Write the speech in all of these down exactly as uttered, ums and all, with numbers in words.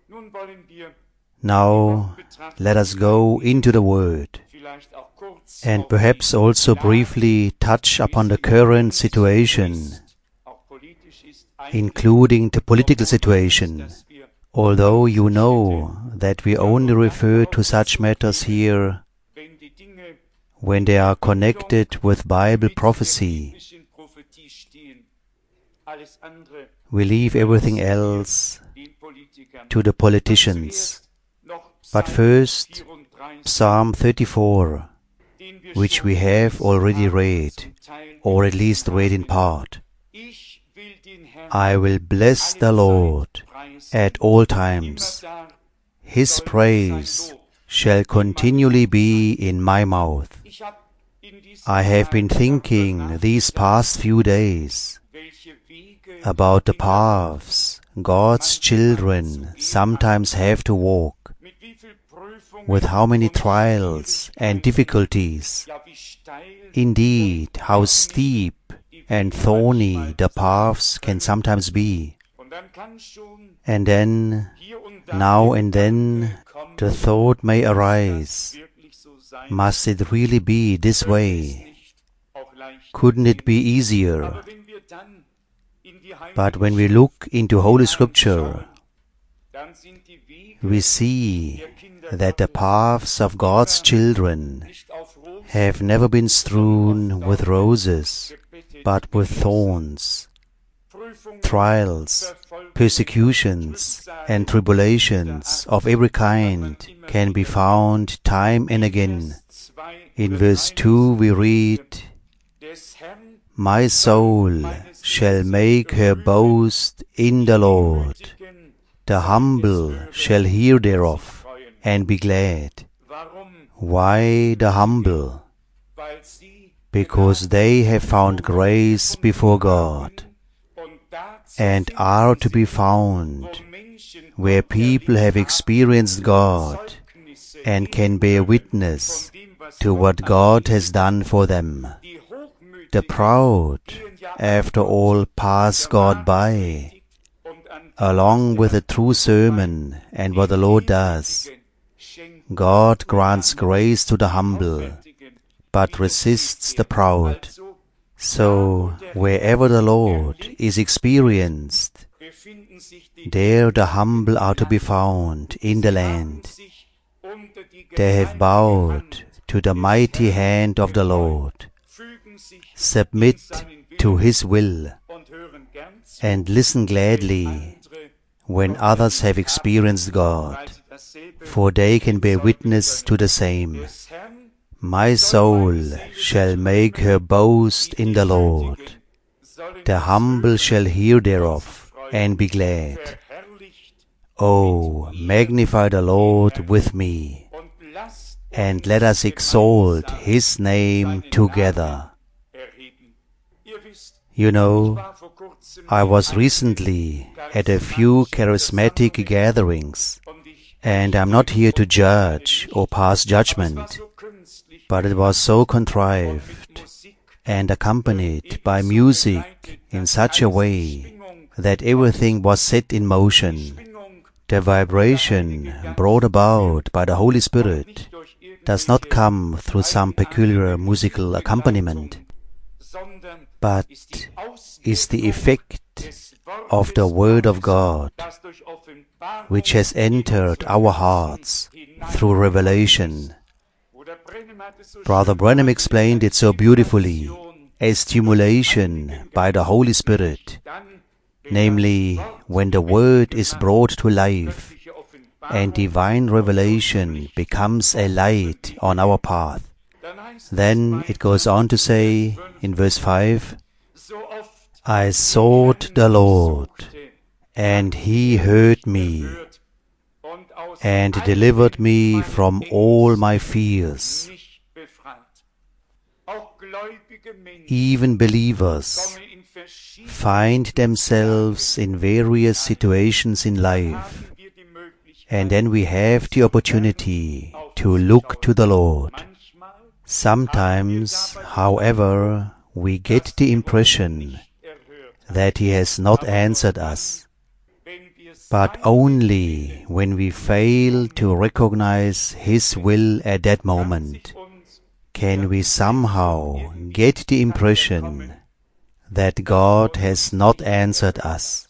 Now let us go into the Word, and perhaps also briefly touch upon the current situation, including the political situation, although you know that we only refer to such matters here when they are connected with Bible prophecy. We leave everything else to the politicians. But first, Psalm thirty-four, which we have already read, or at least read in part. I will bless the Lord at all times. His praise shall continually be in my mouth. I have been thinking these past few days about the paths God's children sometimes have to walk, with how many trials and difficulties. Indeed, how steep and thorny the paths can sometimes be. And then, now and then, the thought may arise, must it really be this way? Couldn't it be easier? But when we look into Holy Scripture, we see that the paths of God's children have never been strewn with roses, but with thorns. Trials, persecutions, and tribulations of every kind can be found time and again. In verse two we read, My soul shall make her boast in the Lord. The humble shall hear thereof and be glad. Why the humble? Because they have found grace before God, and are to be found where people have experienced God and can bear witness to what God has done for them. The proud, after all, pass God by, along with a true sermon and what the Lord does. God grants grace to the humble, but resists the proud. So, wherever the Lord is experienced, there the humble are to be found in the land. They have bowed to the mighty hand of the Lord, submit to His will, and listen gladly when others have experienced God, for they can bear witness to the same. My soul shall make her boast in the Lord. The humble shall hear thereof and be glad. Oh, magnify the Lord with me, and let us exalt His name together. You know, I was recently at a few charismatic gatherings, and I'm not here to judge or pass judgment, but it was so contrived and accompanied by music in such a way that everything was set in motion. The vibration brought about by the Holy Spirit does not come through some peculiar musical accompaniment, but is the effect of the Word of God, which has entered our hearts through revelation. Brother Branham explained it so beautifully, a stimulation by the Holy Spirit, namely, when the Word is brought to life, and divine revelation becomes a light on our path. Then it goes on to say, in verse five, I sought the Lord, and He heard me, and delivered me from all my fears. Even believers find themselves in various situations in life, and then we have the opportunity to look to the Lord. Sometimes, however, we get the impression that He has not answered us. But only when we fail to recognize His will at that moment can we somehow get the impression that God has not answered us.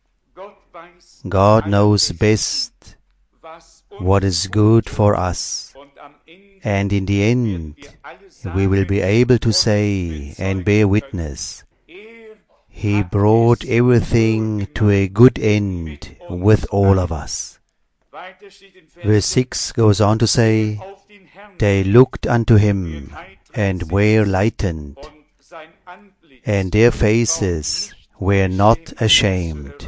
God knows best what is good for us, and in the end we will be able to say and bear witness, He brought everything to a good end with all of us. Verse six goes on to say, they looked unto Him and were lightened, and their faces were not ashamed.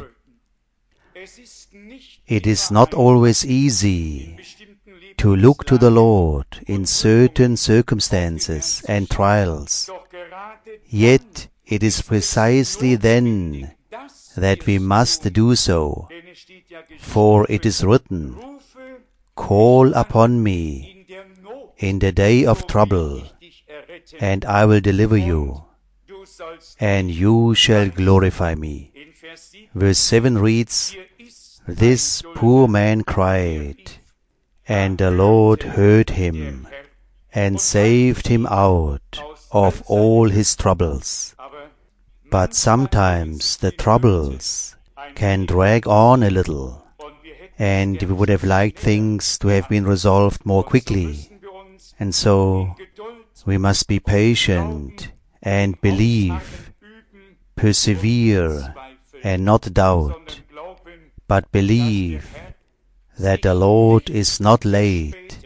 It is not always easy to look to the Lord in certain circumstances and trials, yet it is precisely then that we must do so, for it is written, call upon me in the day of trouble, and I will deliver you, and you shall glorify me. Verse seven reads, this poor man cried, and the Lord heard him, and saved him out of all his troubles. But sometimes the troubles can drag on a little, and we would have liked things to have been resolved more quickly. And so we must be patient and believe, persevere and not doubt, but believe that the Lord is not late,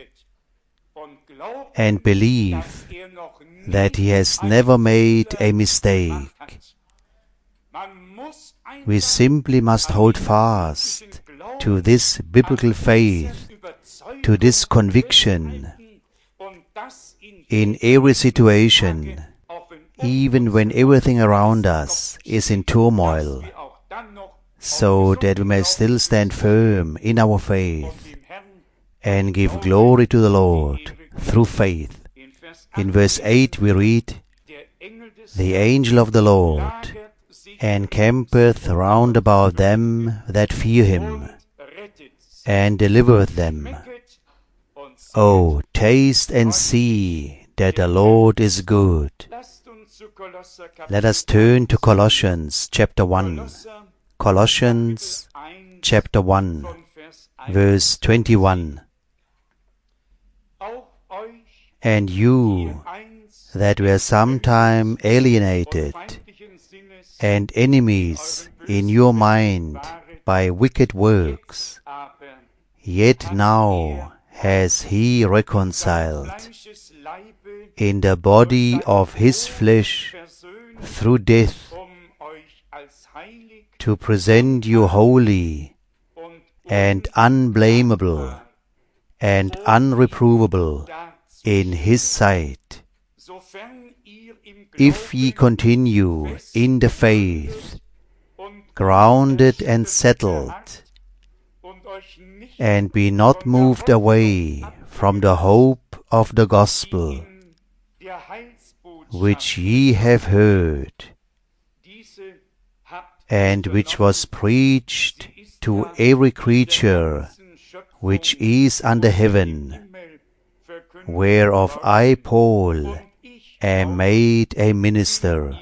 and believe that He has never made a mistake. We simply must hold fast to this biblical faith, to this conviction, in every situation, even when everything around us is in turmoil, so that we may still stand firm in our faith and give glory to the Lord through faith. In verse eight we read, the angel of the Lord encampeth round about them that fear Him, and delivereth them. Oh, taste and see that the Lord is good. Let us turn to Colossians chapter one. Colossians chapter one, verse twenty-one. And you that were sometime alienated and enemies in your mind by wicked works, yet now has He reconciled in the body of His flesh through death, to present you holy and unblameable and unreprovable in His sight, if ye continue in the faith, grounded and settled, and be not moved away from the hope of the gospel, which ye have heard, and which was preached to every creature which is under heaven, whereof I, Paul, am made a minister.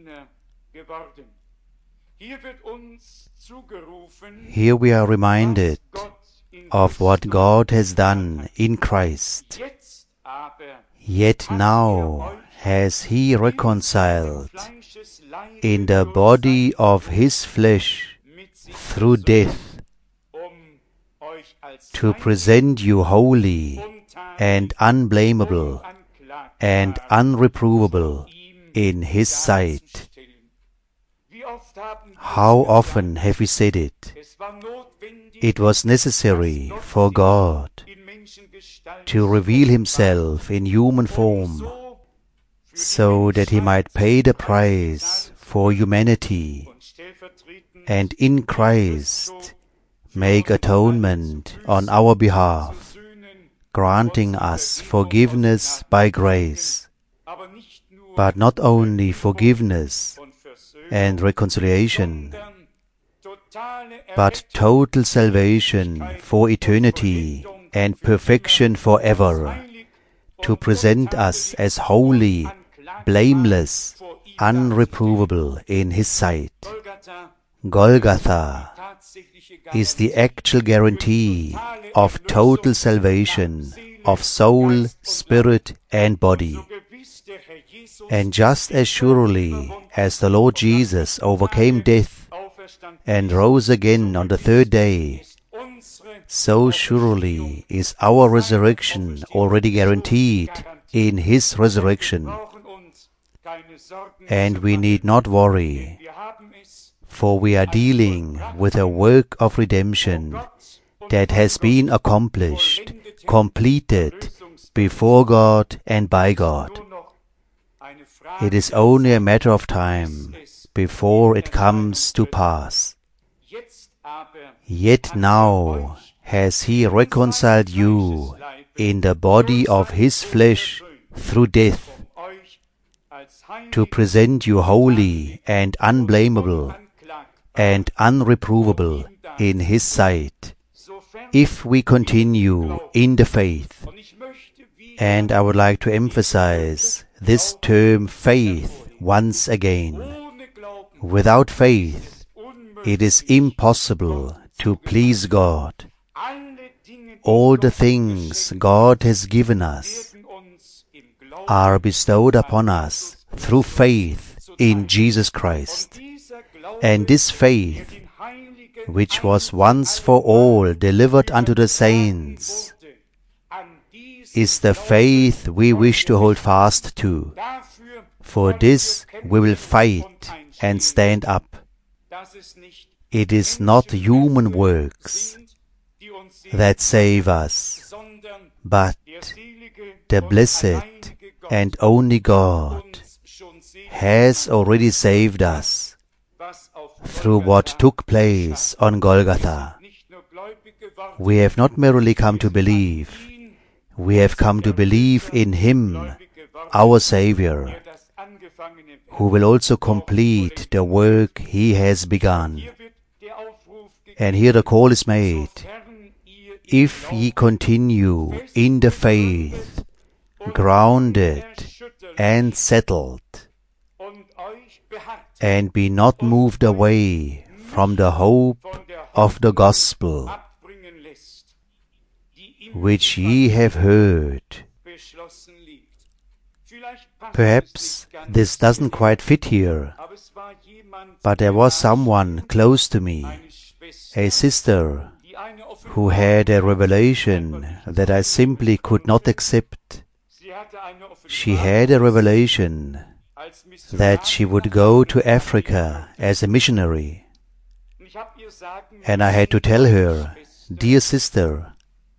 Here we are reminded of what God has done in Christ. Yet now has He reconciled in the body of His flesh through death, to present you holy and unblameable and unreprovable in His sight. How often have we said it? It was necessary for God to reveal Himself in human form, so that He might pay the price for humanity, and in Christ make atonement on our behalf, granting us forgiveness by grace. But not only forgiveness and reconciliation, but total salvation for eternity and perfection forever, to present us as holy, blameless, unreprovable in His sight. Golgotha is the actual guarantee of total salvation of soul, spirit, and body. And just as surely as the Lord Jesus overcame death and rose again on the third day, so surely is our resurrection already guaranteed in His resurrection. And we need not worry, for we are dealing with a work of redemption that has been accomplished, completed, before God and by God. It is only a matter of time before it comes to pass. Yet now has He reconciled you in the body of His flesh through death, to present you holy and unblameable and unreprovable in His sight, if we continue in the faith. And I would like to emphasize this term faith once again. Without faith, it is impossible to please God. All the things God has given us are bestowed upon us through faith in Jesus Christ. And this faith, which was once for all delivered unto the saints, is the faith we wish to hold fast to. For this we will fight and stand up. It is not human works that save us, but the blessed and only God has already saved us through what took place on Golgotha. We have not merely come to believe, we have come to believe in Him, our Savior, who will also complete the work He has begun. And here the call is made: if ye continue in the faith, grounded and settled, and be not moved away from the hope of the gospel, which ye have heard. Perhaps this doesn't quite fit here, but there was someone close to me, a sister, who had a revelation that I simply could not accept. She had a revelation that she would go to Africa as a missionary. And I had to tell her, dear sister,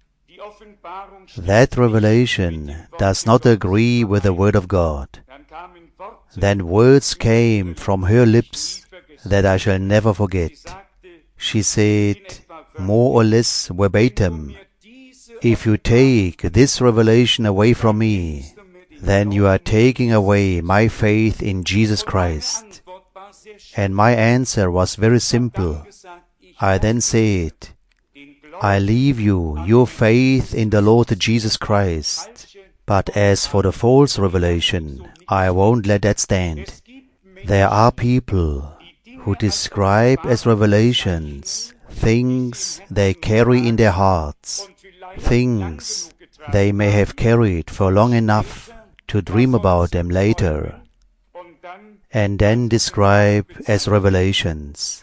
that revelation does not agree with the Word of God. Then words came from her lips that I shall never forget. She said, more or less verbatim, if you take this revelation away from me, then you are taking away my faith in Jesus Christ. And my answer was very simple. I then said, I leave you your faith in the Lord Jesus Christ, but as for the false revelation, I won't let that stand. There are people who describe as revelations things they carry in their hearts, things they may have carried for long enough to dream about them later, and then describe as revelations.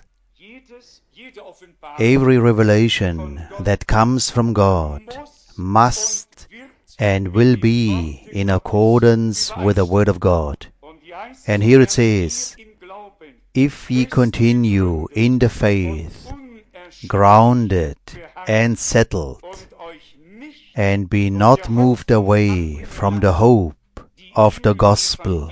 Every revelation that comes from God must and will be in accordance with the Word of God. And here it says, if ye continue in the faith, grounded and settled, and be not moved away from the hope of the gospel.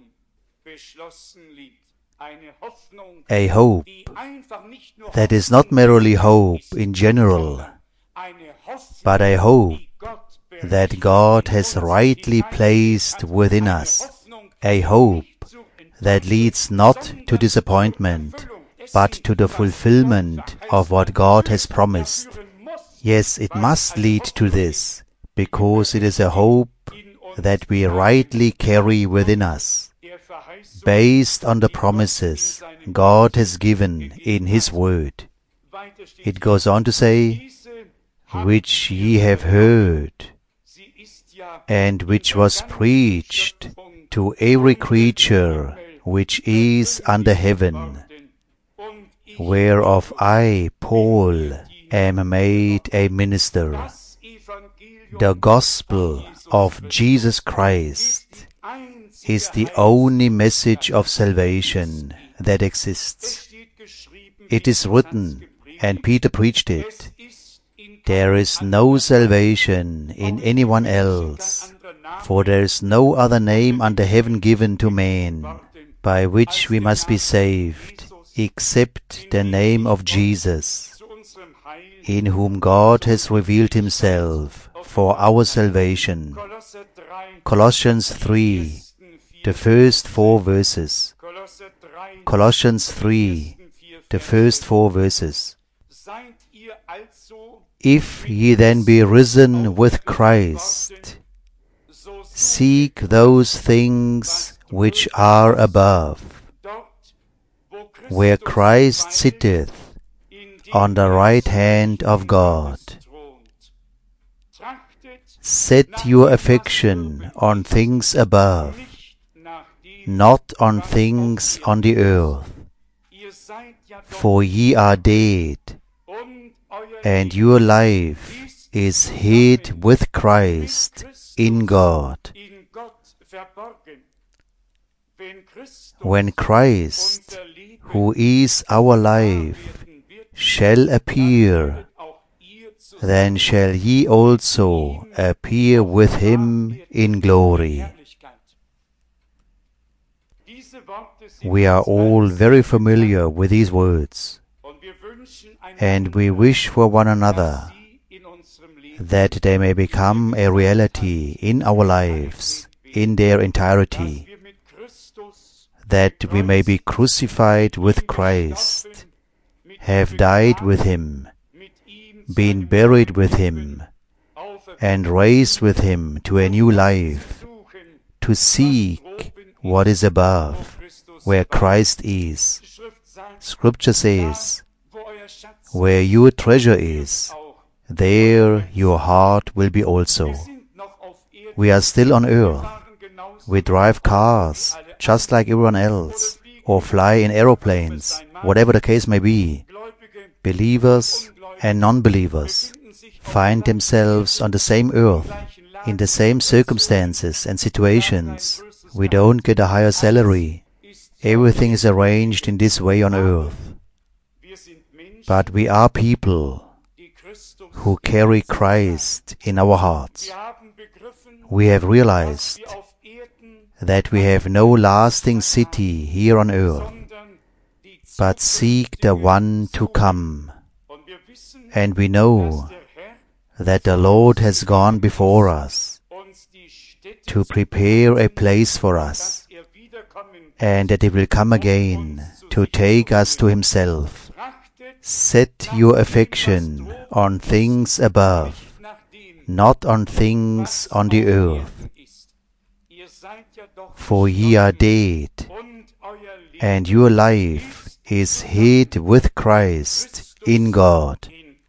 A hope that is not merely hope in general, but a hope that God has rightly placed within us, a hope that leads not to disappointment, but to the fulfillment of what God has promised. Yes, it must lead to this, because it is a hope that we rightly carry within us, based on the promises God has given in His Word. It goes on to say, which ye have heard, and which was preached to every creature which is under heaven, whereof I, Paul, am made a minister. The gospel of Jesus Christ is the only message of salvation that exists. It is written, and Peter preached it, there is no salvation in anyone else, for there is no other name under heaven given to men, by which we must be saved, except the name of Jesus, in whom God has revealed Himself for our salvation. Colossians three, the first four verses. Colossians three, the first four verses. If ye then be risen with Christ, seek those things which are above, where Christ sitteth on the right hand of God. Set your affection on things above, not on things on the earth. For ye are dead, and your life is hid with Christ in God. When Christ, who is our life, shall appear, then shall ye also appear with Him in glory. We are all very familiar with these words, and we wish for one another that they may become a reality in our lives, in their entirety, that we may be crucified with Christ, have died with Him, been buried with Him, and raised with Him to a new life, to seek what is above, where Christ is. Scripture says, where your treasure is, there your heart will be also. We are still on earth. We drive cars just like everyone else, or fly in aeroplanes, whatever the case may be. Believers and non-believers find themselves on the same earth, in the same circumstances and situations. We don't get a higher salary. Everything is arranged in this way on earth. But we are people who carry Christ in our hearts. We have realized that we have no lasting city here on earth, but seek the one to come. And we know that the Lord has gone before us to prepare a place for us, and that He will come again to take us to Himself. Set your affection on things above, not on things on the earth. For ye are dead, and your life is hid with Christ in God.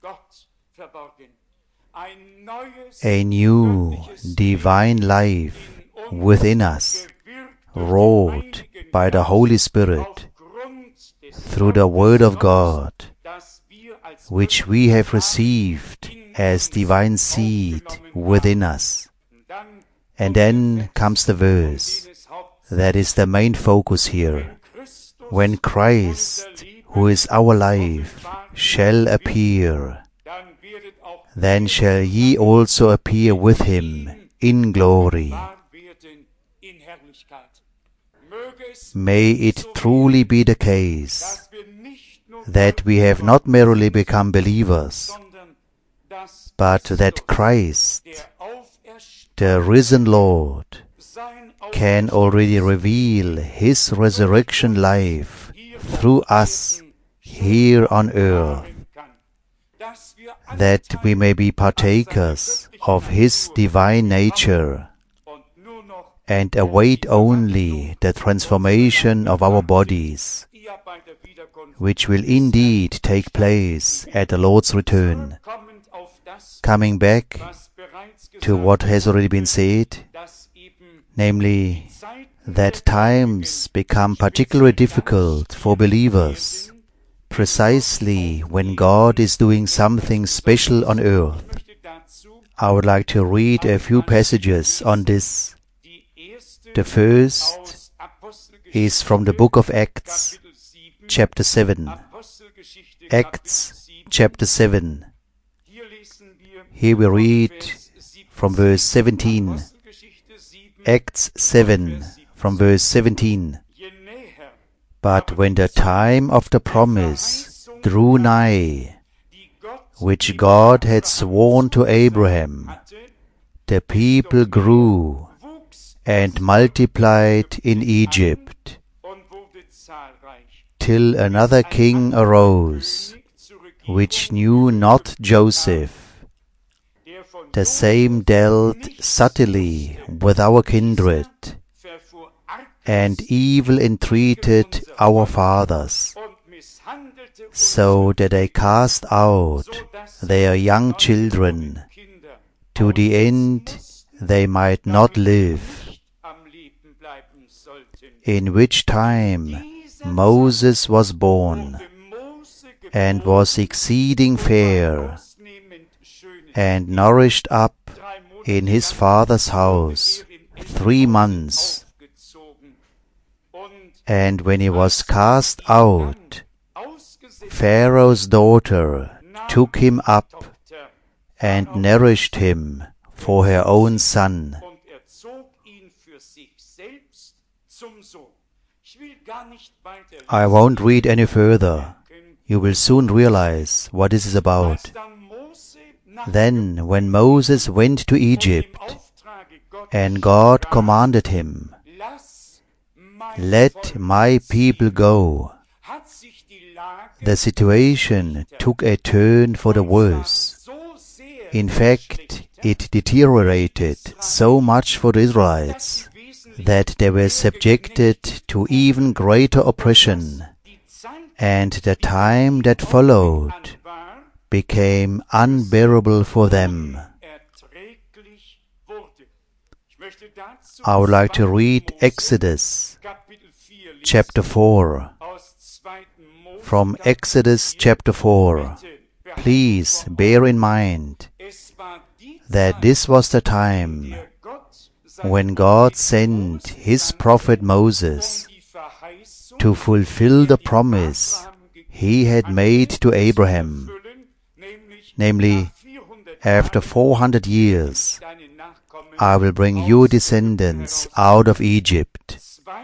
A new divine life within us, wrought by the Holy Spirit through the Word of God, which we have received as divine seed within us. And then comes the verse that is the main focus here. When Christ, who is our life, shall appear, then shall ye also appear with Him in glory. May it truly be the case that we have not merely become believers, but that Christ, the risen Lord, can already reveal His resurrection life through us here on earth, that we may be partakers of His divine nature and await only the transformation of our bodies, which will indeed take place at the Lord's return. Coming back to what has already been said, namely that times become particularly difficult for believers precisely when God is doing something special on earth. I would like to read a few passages on this. The first is from the book of Acts, chapter seven. Acts, chapter seven. Here we read from verse seventeen. Acts seven, from verse seventeen. But when the time of the promise drew nigh, which God had sworn to Abraham, the people grew and multiplied in Egypt, till another king arose, which knew not Joseph. The same dealt subtly with our kindred, and evil entreated our fathers, so that they cast out their young children, to the end they might not live. In which time Moses was born, and was exceeding fair, and nourished up in his father's house three months. And when he was cast out, Pharaoh's daughter took him up and nourished him for her own son. I won't read any further. You will soon realize what this is about. Then, when Moses went to Egypt, and God commanded him, "Let my people go," the situation took a turn for the worse. In fact, it deteriorated so much for the Israelites that they were subjected to even greater oppression, and the time that followed became unbearable for them. I would like to read Exodus chapter four. From Exodus chapter four, please bear in mind that this was the time when God sent His prophet Moses to fulfill the promise He had made to Abraham, namely, after four hundred years, I will bring your descendants out of Egypt.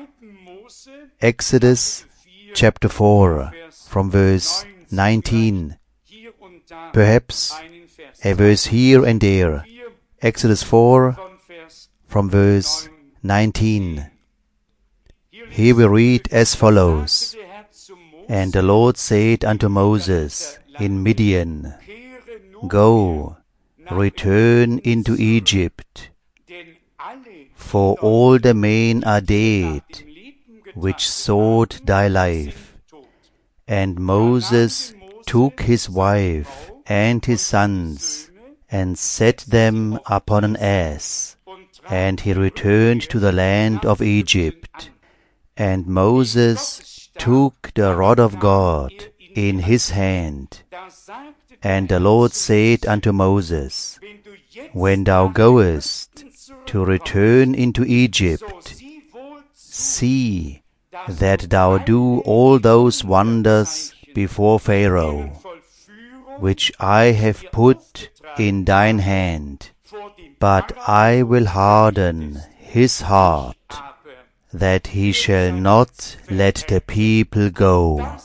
Exodus chapter four, from verse nineteen. Perhaps a verse here and there. Exodus four, from verse nineteen. Here we read as follows. And the Lord said unto Moses in Midian, Go, return into Egypt, for all the men are dead, which sought thy life. And Moses took his wife and his sons, and set them upon an ass, and he returned to the land of Egypt. And Moses took the rod of God in his hand. And the Lord said unto Moses, When thou goest to return into Egypt, see that thou do all those wonders before Pharaoh, which I have put in thine hand. But I will harden his heart, that he shall not let the people go.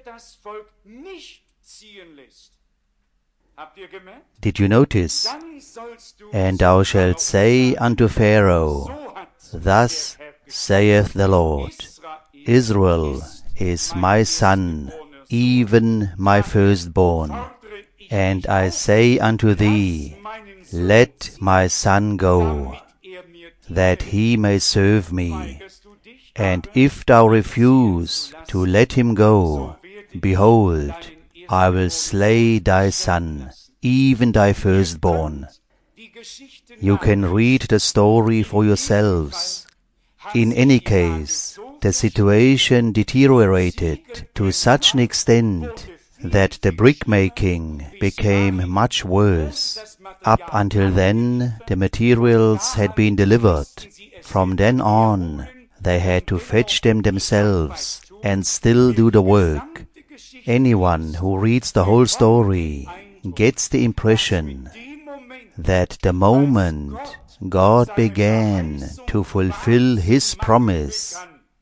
Did you notice? And thou shalt say unto Pharaoh, Thus saith the Lord, Israel is my son even my firstborn. And I say unto thee, let my son go, that he may serve me. And if thou refuse to let him go, behold, I will slay thy son, even thy firstborn. You can read the story for yourselves. In any case, the situation deteriorated to such an extent that the brickmaking became much worse. Up until then, the materials had been delivered. From then on, they had to fetch them themselves and still do the work. Anyone who reads the whole story gets the impression that the moment God began to fulfill His promise,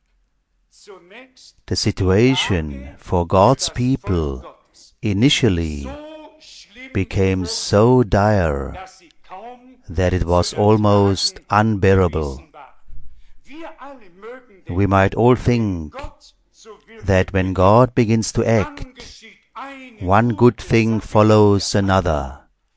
the situation for God's people initially became so dire that it was almost unbearable. We might all think that when God begins to act, one good thing follows another.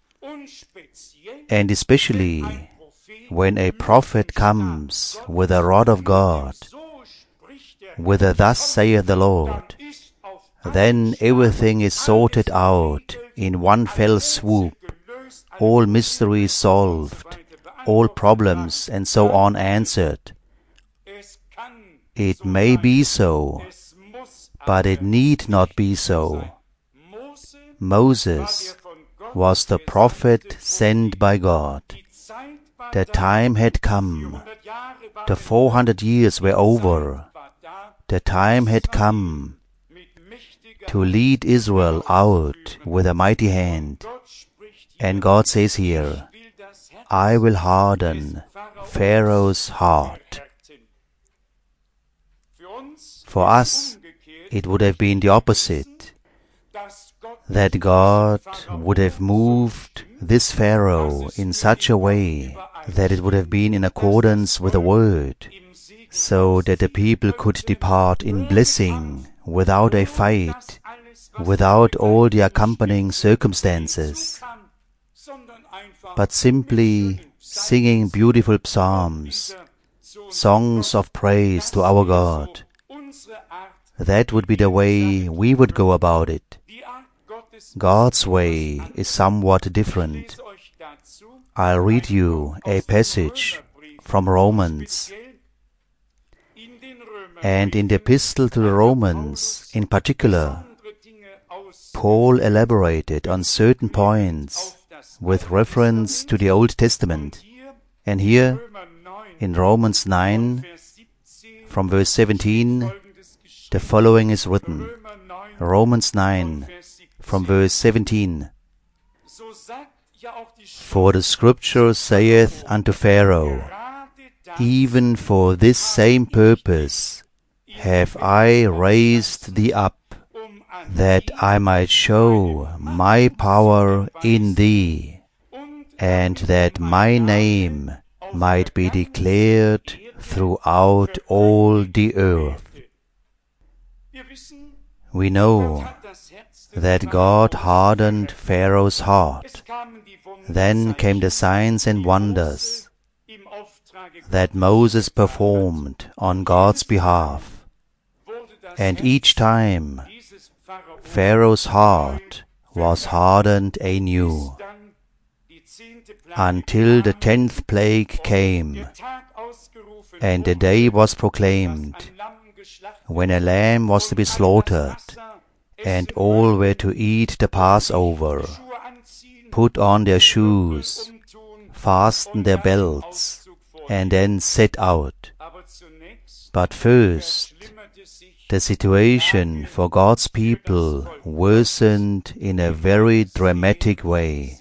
And especially when a prophet comes with a rod of God, with a thus saith the Lord, then everything is sorted out in one fell swoop, all mysteries solved, all problems and so on answered. It may be so, but it need not be so. Moses was the prophet sent by God. The time had come. The four hundred years were over. The time had come to lead Israel out with a mighty hand. And God says here, I will harden Pharaoh's heart. For us, it would have been the opposite, that God would have moved this Pharaoh in such a way that it would have been in accordance with the word, so that the people could depart in blessing without a fight, without all the accompanying circumstances, but simply singing beautiful psalms, songs of praise to our God. That would be the way we would go about it. God's way is somewhat different. I'll read you a passage from Romans. And in the epistle to the Romans, in particular, Paul elaborated on certain points with reference to the Old Testament. And here, in Romans nine, from verse seventeen, the following is written. Romans nine, from verse seventeen. For the Scripture saith unto Pharaoh, even for this same purpose have I raised thee up, that I might show my power in thee, and that my name might be declared throughout all the earth. We know that God hardened Pharaoh's heart. Then came the signs and wonders that Moses performed on God's behalf. And each time, Pharaoh's heart was hardened anew, until the tenth plague came, and the day was proclaimed, when a lamb was to be slaughtered, and all were to eat the Passover, put on their shoes, fasten their belts, and then set out. But first, the situation for God's people worsened in a very dramatic way.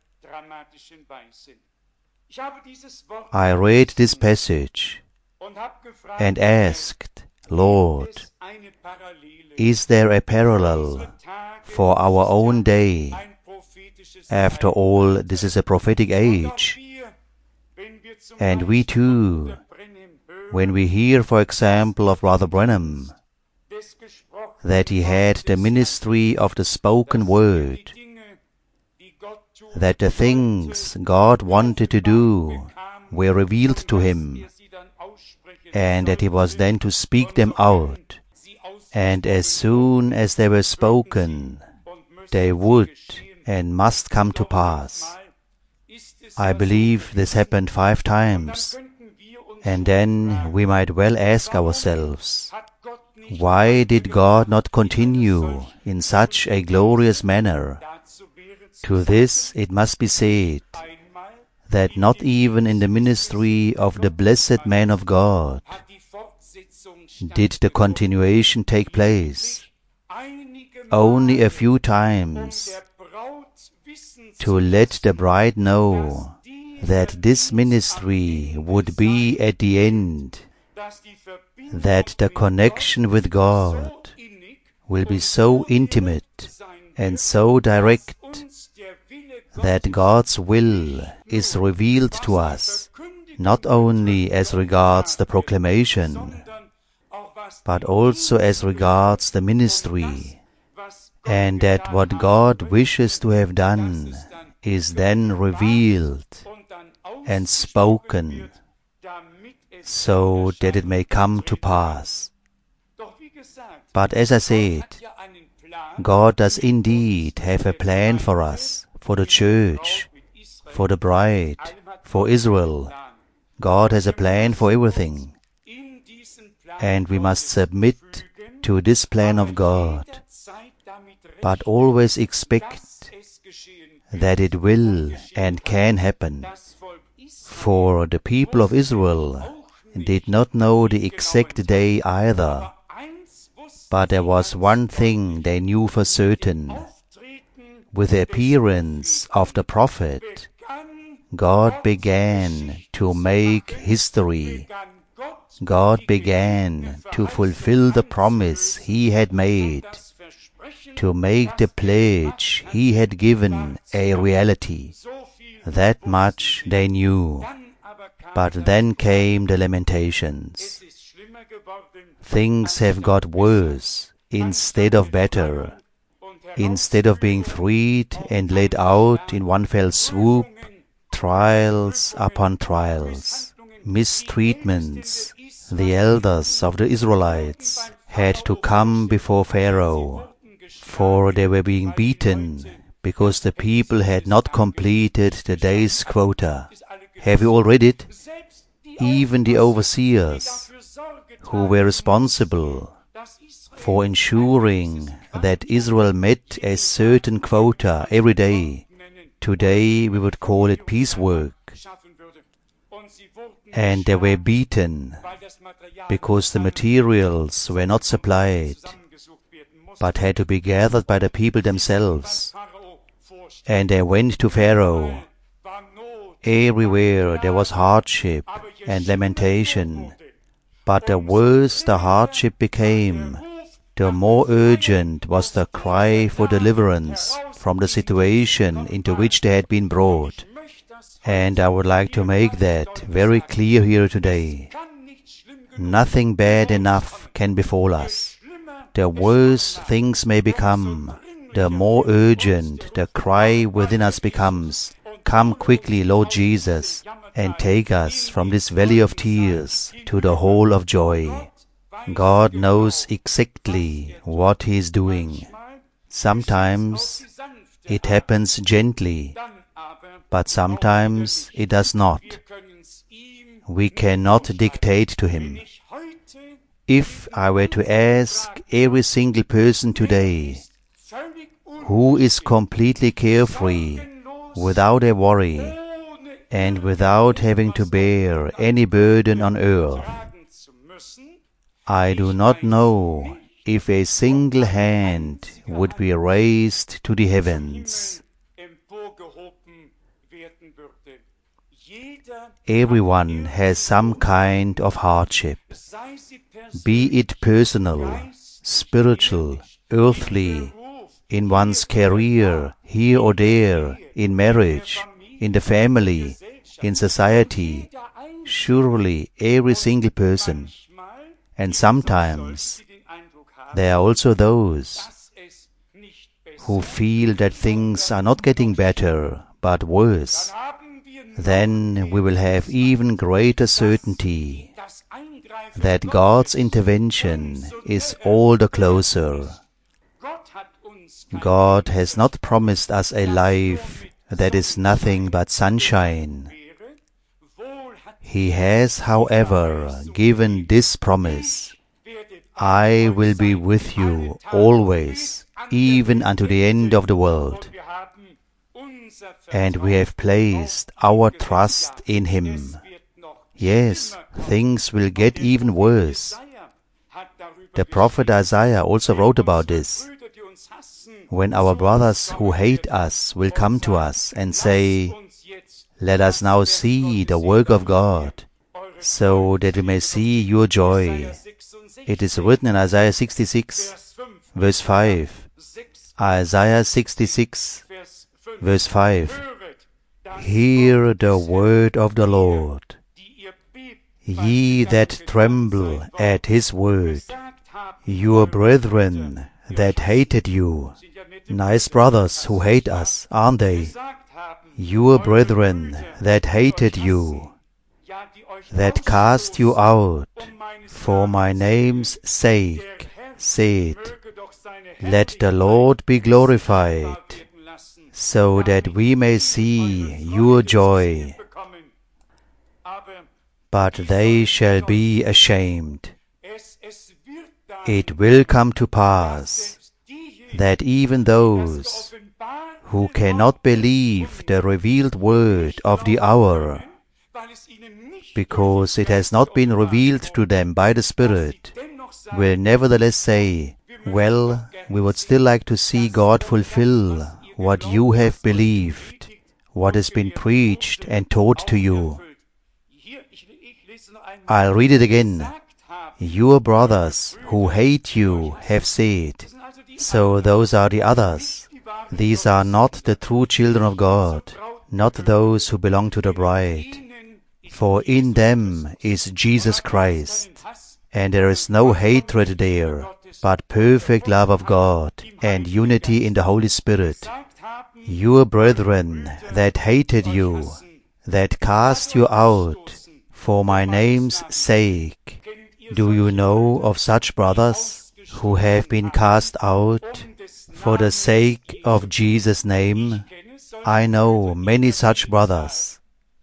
I read this passage and asked, Lord, is there a parallel for our own day? After all, this is a prophetic age. And we too, when we hear, for example, of Brother Branham, that he had the ministry of the spoken word, that the things God wanted to do were revealed to him, and that he was then to speak them out, and as soon as they were spoken, they would and must come to pass. I believe this happened five times, and then we might well ask ourselves, why did God not continue in such a glorious manner? To this it must be said, that not even in the ministry of the blessed man of God did the continuation take place. Only a few times, to let the bride know that this ministry would be at the end, that the connection with God will be so intimate and so direct, that God's will is revealed to us, not only as regards the proclamation, but also as regards the ministry, and that what God wishes to have done is then revealed and spoken, so that it may come to pass. But as I said, God does indeed have a plan for us, for the church, for the bride, for Israel. God has a plan for everything, and we must submit to this plan of God, but always expect that it will and can happen. For the people of Israel did not know the exact day either, but there was one thing they knew for certain. With the appearance of the prophet, God began to make history. God began to fulfill the promise He had made, to make the pledge He had given a reality. That much they knew. But then came the lamentations. Things have got worse instead of better. Instead of being freed and laid out in one fell swoop, trials upon trials, mistreatments. The elders of the Israelites had to come before Pharaoh, for they were being beaten because the people had not completed the day's quota. Have you all read it? Even the overseers, who were responsible for ensuring that Israel met a certain quota every day. Today we would call it piecework. And they were beaten because the materials were not supplied, but had to be gathered by the people themselves. And they went to Pharaoh. Everywhere there was hardship and lamentation, but the worse the hardship became, the more urgent was the cry for deliverance from the situation into which they had been brought. And I would like to make that very clear here today. Nothing bad enough can befall us. The worse things may become, the more urgent the cry within us becomes, "Come quickly, Lord Jesus, and take us from this valley of tears to the hall of joy." God knows exactly what He is doing. Sometimes it happens gently, but sometimes it does not. We cannot dictate to Him. If I were to ask every single person today, who is completely carefree, without a worry, and without having to bear any burden on earth, I do not know if a single hand would be raised to the heavens. Everyone has some kind of hardship, be it personal, spiritual, earthly, in one's career, here or there, in marriage, in the family, in society, surely every single person. And sometimes there are also those who feel that things are not getting better, but worse. Then we will have even greater certainty that God's intervention is all the closer. God has not promised us a life that is nothing but sunshine. He has, however, given this promise: I will be with you always, even unto the end of the world. And we have placed our trust in Him. Yes, things will get even worse. The prophet Isaiah also wrote about this. When our brothers who hate us will come to us and say, let us now see the work of God, so that we may see your joy. It is written in Isaiah sixty-six, verse five. Isaiah sixty-six, verse five. Hear the word of the Lord, ye that tremble at His word, your brethren that hated you. Nice brothers who hate us, aren't they? Your brethren that hated you, that cast you out for my name's sake, said, let the Lord be glorified, so that we may see your joy. But they shall be ashamed. It will come to pass that even those who cannot believe the revealed word of the hour, because it has not been revealed to them by the Spirit, will nevertheless say, well, we would still like to see God fulfill what you have believed, what has been preached and taught to you. I'll read it again. Your brothers who hate you have said. So those are the others. These are not the true children of God, not those who belong to the bride. For in them is Jesus Christ, and there is no hatred there, but perfect love of God and unity in the Holy Spirit. Your brethren that hated you, that cast you out for my name's sake. Do you know of such brothers who have been cast out for the sake of Jesus' name? I know many such brothers.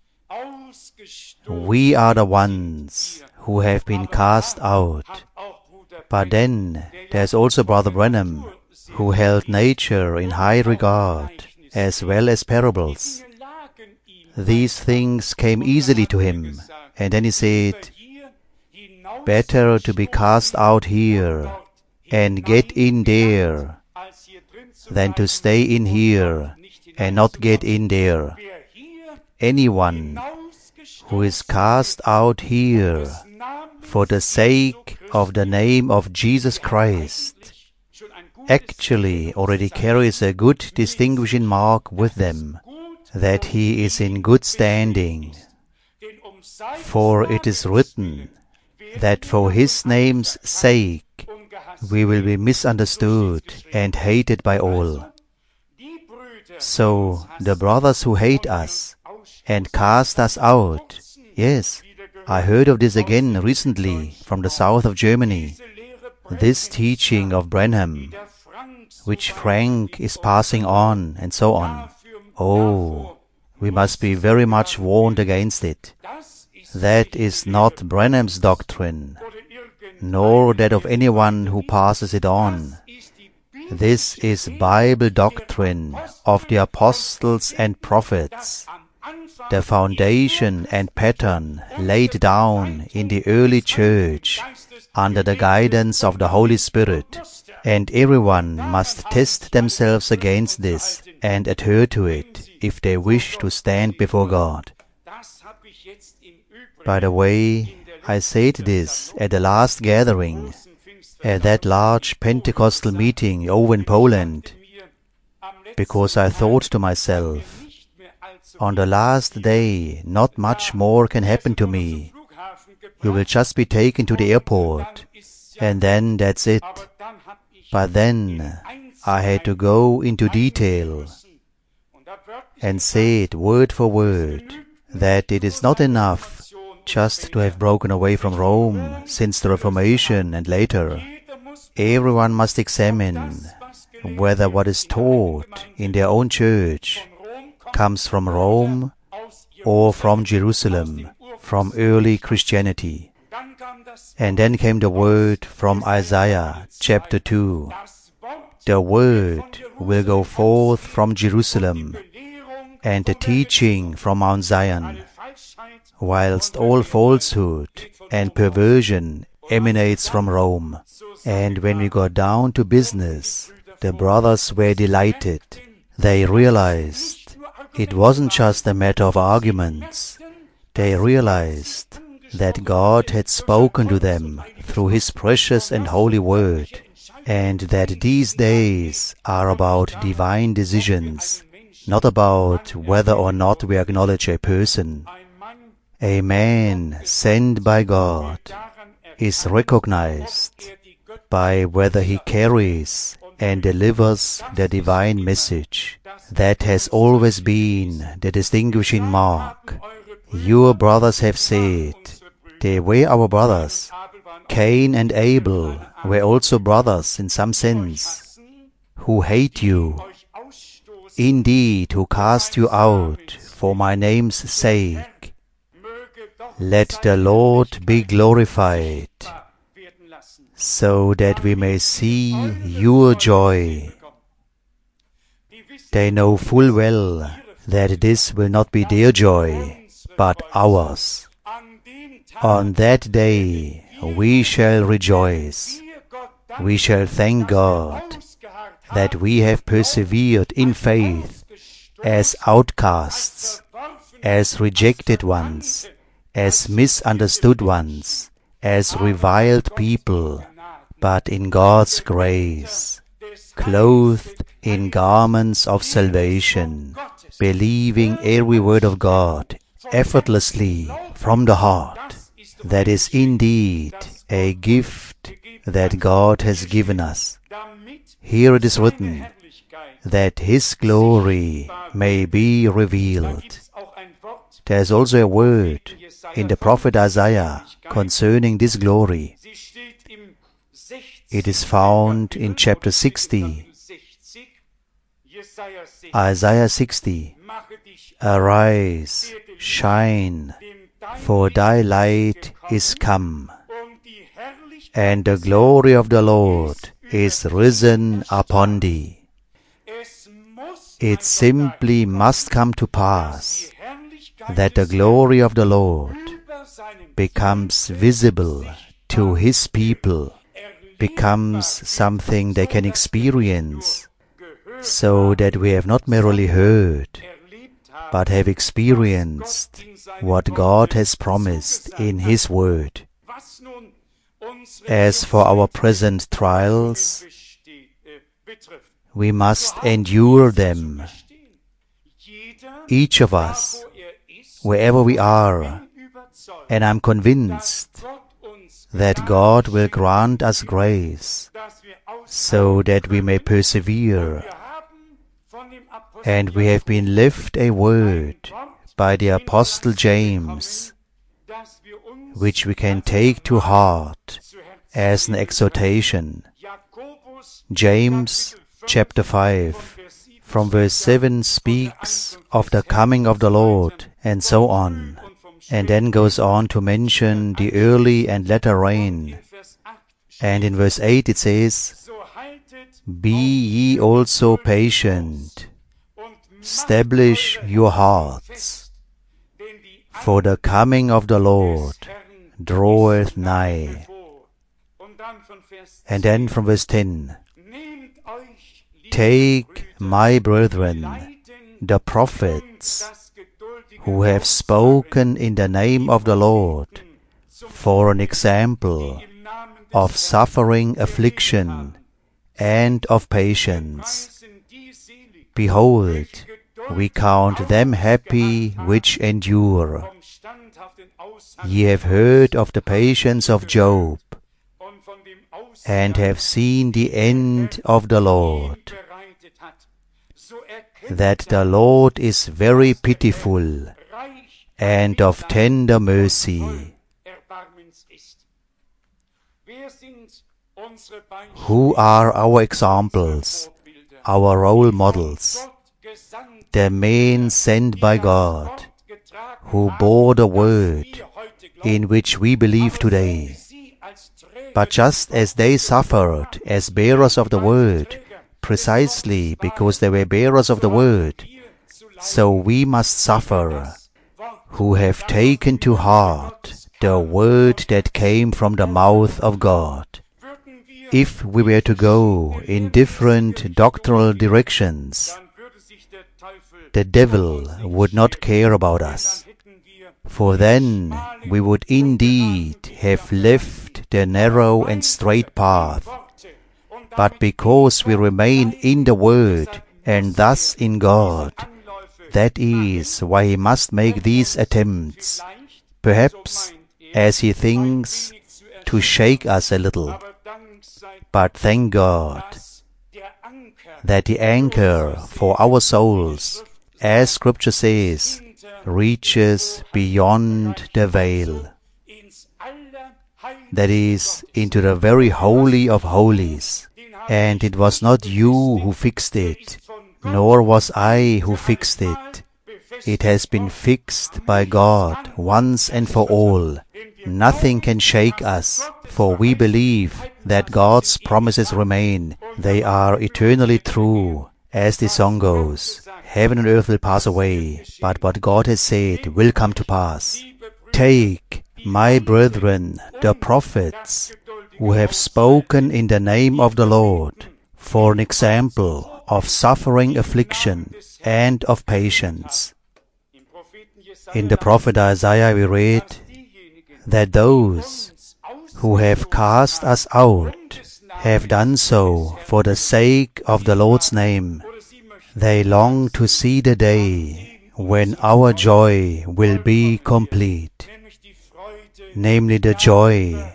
We are the ones who have been cast out. But then there's also Brother Branham, who held nature in high regard, as well as parables. These things came easily to him, and then he said, better to be cast out here and get in there than to stay in here and not get in there. Anyone who is cast out here for the sake of the name of Jesus Christ actually already carries a good distinguishing mark with them, that he is in good standing. For it is written that for his name's sake we will be misunderstood and hated by all. So the brothers who hate us and cast us out, yes, I heard of this again recently from the south of Germany, this teaching of Branham, which Frank is passing on, and so on. Oh, we must be very much warned against it. That is not Branham's doctrine, nor that of anyone who passes it on. This is Bible doctrine of the apostles and prophets, the foundation and pattern laid down in the early church under the guidance of the Holy Spirit, and everyone must test themselves against this and adhere to it if they wish to stand before God. By the way, I said this at the last gathering, at that large Pentecostal meeting over in Poland, because I thought to myself, on the last day not much more can happen to me. You will just be taken to the airport, and then that's it. But then I had to go into detail and say it word for word, that it is not enough just to have broken away from Rome since the Reformation and later. Everyone must examine whether what is taught in their own church comes from Rome or from Jerusalem, from early Christianity. And then came the word from Isaiah chapter two. The word will go forth from Jerusalem, and the teaching from Mount Zion, whilst all falsehood and perversion emanates from Rome. And when we got down to business, the brothers were delighted. They realized it wasn't just a matter of arguments. They realized that God had spoken to them through His precious and holy word, and that these days are about divine decisions, not about whether or not we acknowledge a person. A man sent by God is recognized by whether he carries and delivers the divine message. That has always been the distinguishing mark. Your brothers have said, they were our brothers. Cain and Abel were also brothers in some sense, who hate you, indeed who cast you out for my name's sake. Let the Lord be glorified, so that we may see your joy. They know full well that this will not be their joy, but ours. On that day we shall rejoice. We shall thank God that we have persevered in faith as outcasts, as rejected ones, as misunderstood ones, as reviled people, but in God's grace, clothed in garments of salvation, believing every word of God effortlessly from the heart. That is indeed a gift that God has given us. Here it is written, that His glory may be revealed. There is also a word in the prophet Isaiah concerning this glory. It is found in chapter sixty. Isaiah sixty. Arise, shine, for thy light is come, and the glory of the Lord is risen upon thee. It simply must come to pass that the glory of the Lord becomes visible to His people, becomes something they can experience, so that we have not merely heard, but have experienced what God has promised in His Word. As for our present trials, we must endure them. Each of us, wherever we are, and I'm convinced that God will grant us grace so that we may persevere. And we have been left a word by the Apostle James, which we can take to heart as an exhortation. James chapter five, from verse seven, speaks of the coming of the Lord, and so on, and then goes on to mention the early and latter rain. And in verse eight it says, Be ye also patient, establish your hearts, for the coming of the Lord draweth nigh. And then from verse ten, Take my brethren, the prophets, who have spoken in the name of the Lord, for an example of suffering affliction and of patience. Behold, we count them happy which endure. Ye have heard of the patience of Job, and have seen the end of the Lord, that the Lord is very pitiful and of tender mercy. Who are our examples, our role models? The men sent by God, who bore the word in which we believe today. But just as they suffered as bearers of the word, precisely because they were bearers of the word, so we must suffer, who have taken to heart the word that came from the mouth of God. If we were to go in different doctrinal directions, the devil would not care about us, for then we would indeed have left the narrow and straight path. But because we remain in the Word and thus in God, that is why he must make these attempts, perhaps, as he thinks, to shake us a little. But thank God that the anchor for our souls, as Scripture says, reaches beyond the veil. That is, into the very holy of holies. And it was not you who fixed it, nor was I who fixed it. It has been fixed by God once and for all. Nothing can shake us, for we believe that God's promises remain. They are eternally true. As the song goes, heaven and earth will pass away, but what God has said will come to pass. Take, my brethren, the prophets, who have spoken in the name of the Lord, for an example of suffering, affliction, and of patience. In the prophet Isaiah we read that those who have cast us out have done so for the sake of the Lord's name. They long to see the day when our joy will be complete, namely the joy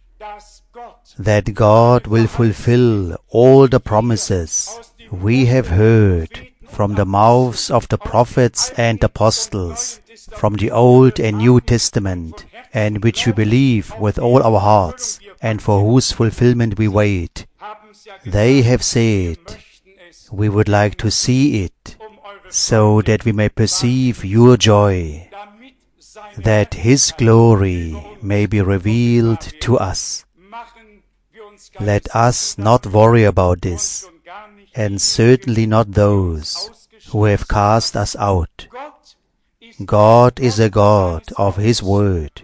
that God will fulfill all the promises we have heard from the mouths of the prophets and apostles, from the Old and New Testament, and which we believe with all our hearts, and for whose fulfillment we wait. They have said, we would like to see it, so that we may perceive your joy, that His glory may be revealed to us. Let us not worry about this, and certainly not those who have cast us out. God is a God of His Word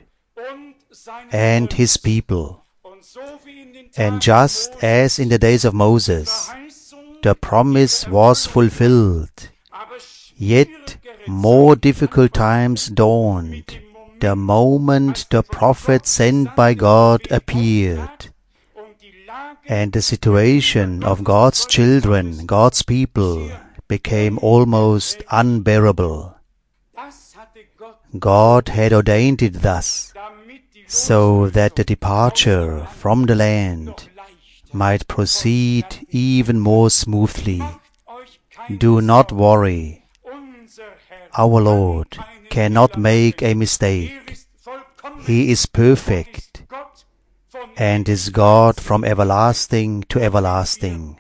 and His people. And just as in the days of Moses, the promise was fulfilled, yet more difficult times dawned the moment the prophet sent by God appeared, and the situation of God's children, God's people, became almost unbearable. God had ordained it thus, so that the departure from the land might proceed even more smoothly. Do not worry. Our Lord cannot make a mistake. He is perfect and is God from everlasting to everlasting.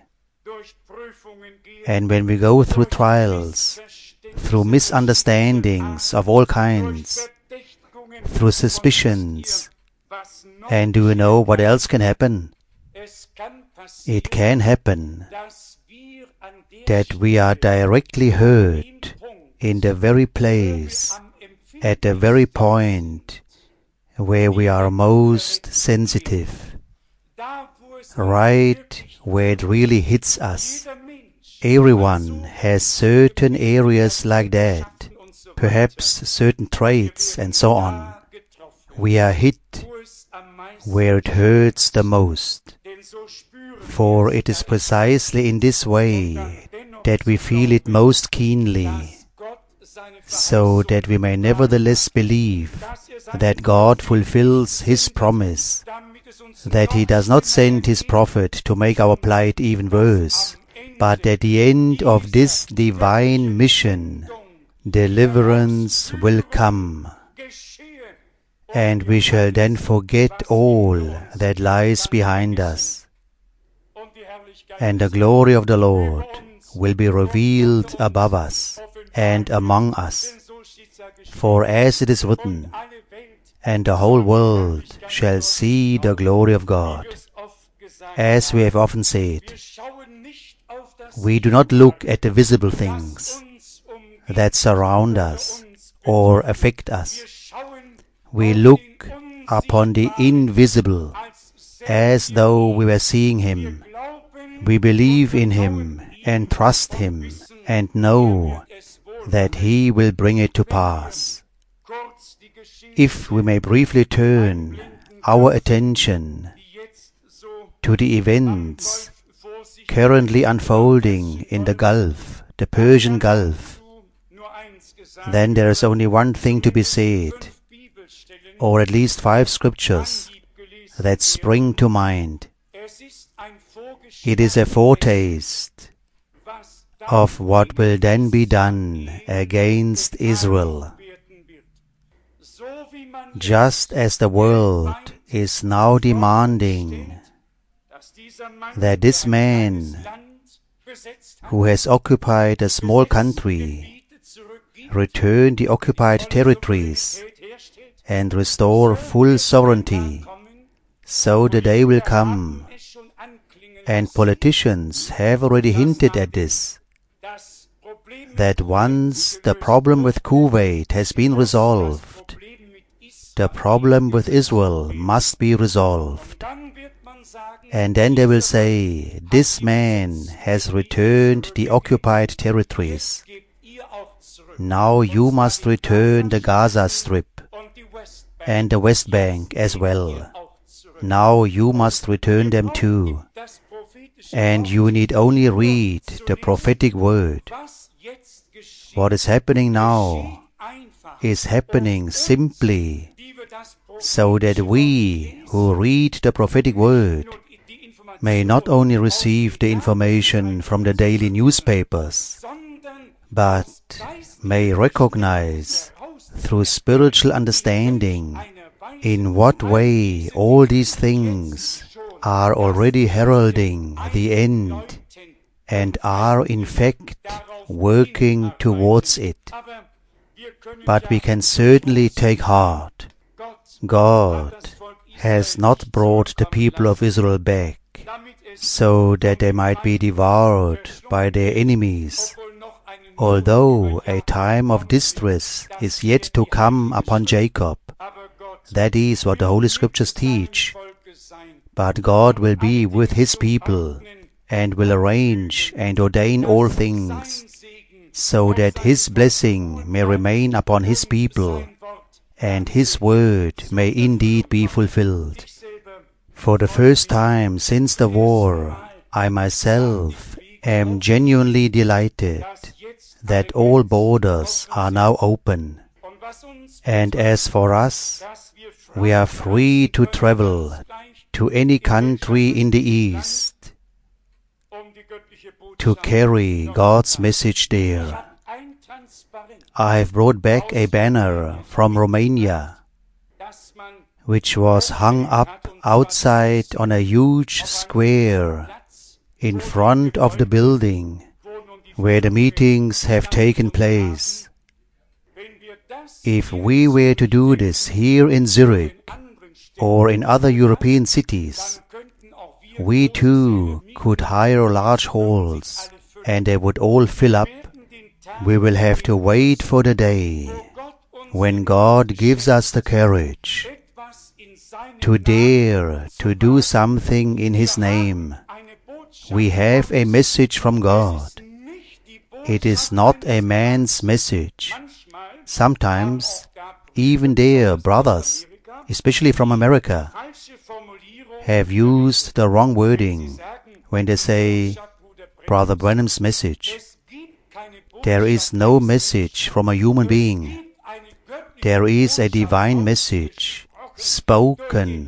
And when we go through trials, through misunderstandings of all kinds, through suspicions, and do you know what else can happen? It can happen that we are directly hurt in the very place, at the very point where we are most sensitive, right where it really hits us. Everyone has certain areas like that, perhaps certain traits and so on. We are hit where it hurts the most, for it is precisely in this way that we feel it most keenly, so that we may nevertheless believe that God fulfills His promise, that He does not send His prophet to make our plight even worse, but at the end of this divine mission, deliverance will come, and we shall then forget all that lies behind us, and the glory of the Lord will be revealed above us and among us. For as it is written, and the whole world shall see the glory of God. As we have often said, we do not look at the visible things that surround us or affect us. We look upon the invisible as though we were seeing Him. We believe in Him and trust Him and know that He will bring it to pass. If we may briefly turn our attention to the events currently unfolding in the Gulf, the Persian Gulf, then there is only one thing to be said, or at least five scriptures that spring to mind. It is a foretaste of what will then be done against Israel. Just as the world is now demanding that this man, who has occupied a small country, return the occupied territories and restore full sovereignty, so the day will come, and politicians have already hinted at this, that once the problem with Kuwait has been resolved, the problem with Israel must be resolved. And then they will say, this man has returned the occupied territories. Now you must return the Gaza Strip and the West Bank as well. Now you must return them too. And you need only read the prophetic word. What is happening now is happening simply so that we who read the prophetic word may not only receive the information from the daily newspapers, but may recognize through spiritual understanding in what way all these things are already heralding the end and are in fact working towards it. But we can certainly take heart. God has not brought the people of Israel back so that they might be devoured by their enemies, although a time of distress is yet to come upon Jacob. That is what the Holy Scriptures teach. But God will be with His people and will arrange and ordain all things so that His blessing may remain upon His people and His word may indeed be fulfilled. For the first time since the war, I myself am genuinely delighted that all borders are now open. And as for us, we are free to travel to any country in the East to carry God's message there. I have brought back a banner from Romania, which was hung up outside on a huge square in front of the building where the meetings have taken place. If we were to do this here in Zurich or in other European cities, we too could hire large halls and they would all fill up. We will have to wait for the day when God gives us the courage to dare to do something in His name. We have a message from God. It is not a man's message. Sometimes, even their brothers, especially from America, have used the wrong wording when they say, Brother Branham's message. There is no message from a human being. There is a divine message spoken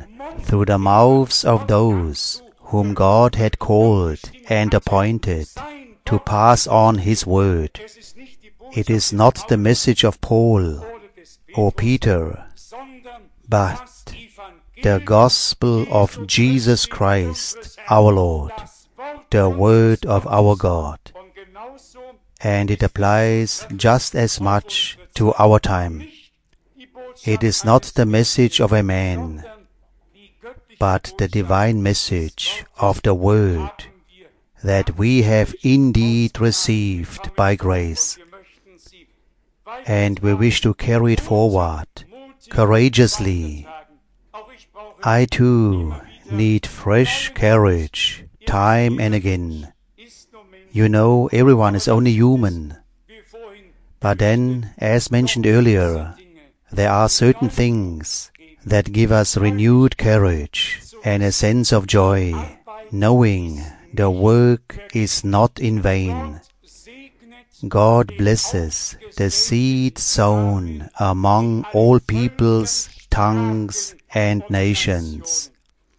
through the mouths of those whom God had called and appointed to pass on His word. It is not the message of Paul or Peter, but the gospel of Jesus Christ, our Lord, the word of our God. And it applies just as much to our time. It is not the message of a man, but the divine message of the Word that we have indeed received by grace. And we wish to carry it forward courageously. I too need fresh courage time and again. You know, everyone is only human. But then, as mentioned earlier, there are certain things that give us renewed courage and a sense of joy, knowing the work is not in vain. God blesses the seed sown among all peoples, tongues, and nations.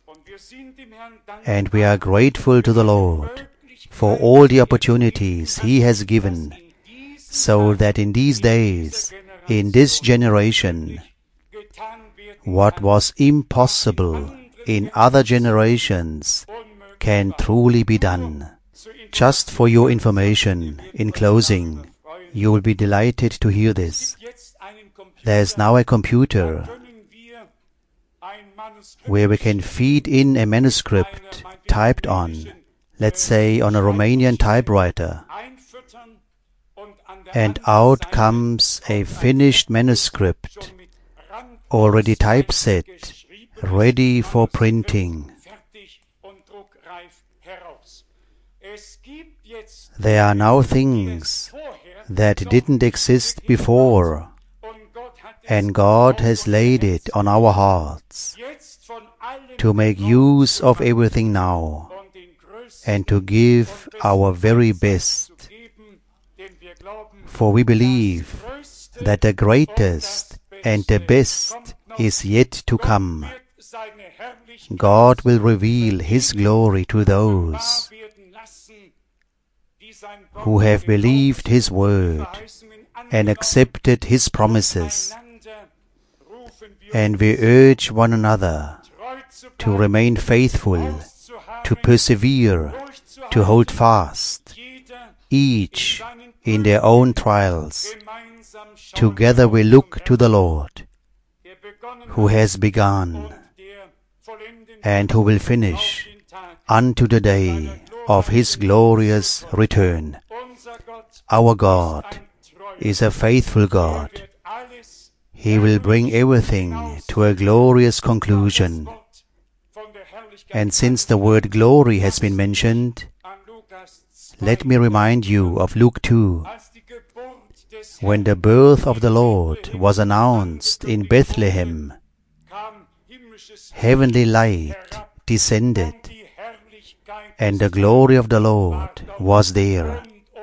And we are grateful to the Lord for all the opportunities He has given, so that in these days, in this generation, what was impossible in other generations can truly be done. Just for your information, in closing, you will be delighted to hear this. There is now a computer where we can feed in a manuscript typed on, let's say on a Romanian typewriter, and out comes a finished manuscript, already typeset, ready for printing. There are now things that didn't exist before, and God has laid it on our hearts to make use of everything now and to give our very best. For we believe that the greatest and the best is yet to come. God will reveal His glory to those who have believed His word and accepted His promises. And we urge one another to remain faithful, to persevere, to hold fast, each in their own trials. Together we look to the Lord, who has begun and who will finish unto the day of His glorious return. Our God is a faithful God. He will bring everything to a glorious conclusion. And since the word glory has been mentioned, let me remind you of Luke two. When the birth of the Lord was announced in Bethlehem, heavenly light descended, and the glory of the Lord was there,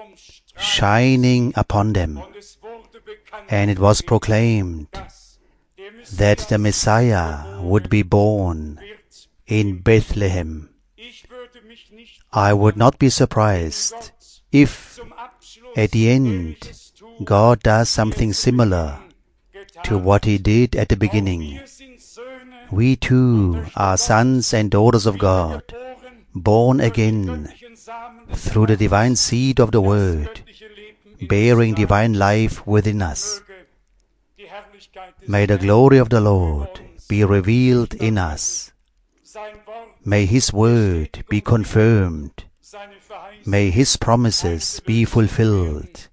shining upon them. And it was proclaimed that the Messiah would be born in Bethlehem. I would not be surprised if, at the end, God does something similar to what He did at the beginning. We too are sons and daughters of God, born again through the divine seed of the Word, bearing divine life within us. May the glory of the Lord be revealed in us. May His word be confirmed. May His promises be fulfilled.